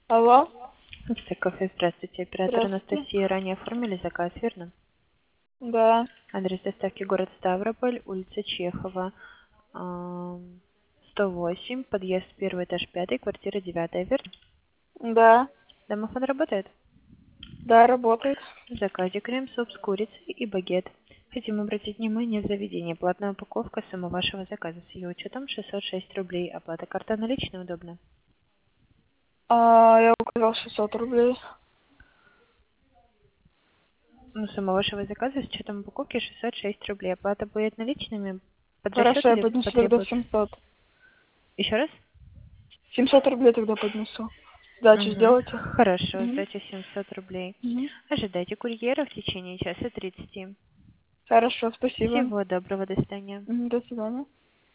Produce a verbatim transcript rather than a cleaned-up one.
Алло, Это кафе, здравствуйте. Оператор здравствуйте. Анастасия, ранее оформили заказ, верно? Да, Адрес доставки город Ставрополь, улица Чехова, ам, сто восемь, подъезд первый этаж пятый, квартира девятая, верно? да, Домофон работает? да, работает. В заказе крем-суп с курицей и багет. Хотим обратить внимание в заведении. Платная упаковка суммы вашего заказа с ее учетом шестьсот шесть рублей. Оплата карта наличная удобно. А, я указал шестьсот рублей. Ну, сумма вашего заказа с учетом упаковки шестьсот шесть рублей. Оплата будет наличными под расчет Хорошо, я или поднесу тогда потребуется? семьсот. Еще раз? семьсот рублей тогда поднесу. Сдачу Угу. сделайте. Хорошо, Угу. сдача семьсот рублей. Угу. Ожидайте курьера в течение часа тридцати. Хорошо, спасибо. Всего доброго, до свидания. Мгм, до свидания.